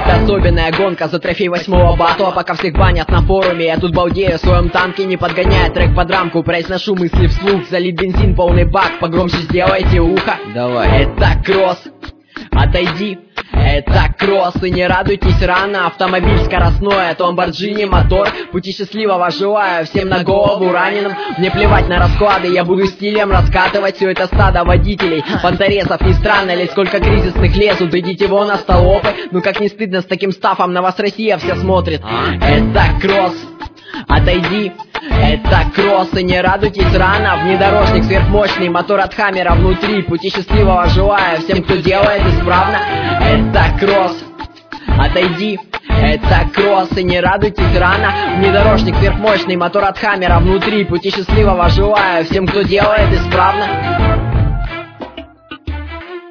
Это особенная гонка за трофей 8-го батла. Пока всех банят на форуме, я тут балдею в своем танке, не подгоняя трек под рамку. Произношу мысли вслух, залить бензин полный бак. Погромче сделайте ухо. Давай. Это кросс, отойди. Это кросс, и не радуйтесь рано. Автомобиль скоростной, от Lamborghini мотор. Пути счастливого желаю всем на голову раненым. Мне плевать на расклады, я буду стилем раскатывать все это стадо водителей. Понторезов, не странно ли, сколько кризисных лезут. Идите вон, остолопы. Ну как не стыдно с таким стафом, на вас Россия вся смотрит. Это кросс, отойди. Это кросс, и не радуйтесь рано. Внедорожник сверхмощный, мотор от Хаммера внутри. Пути счастливого желаю всем, кто делает исправно. Это кросс, отойди. Это кросс, и не радуйтесь рано. Внедорожник сверхмощный, мотор от Хаммера внутри. Пути счастливого желаю всем, кто делает исправно.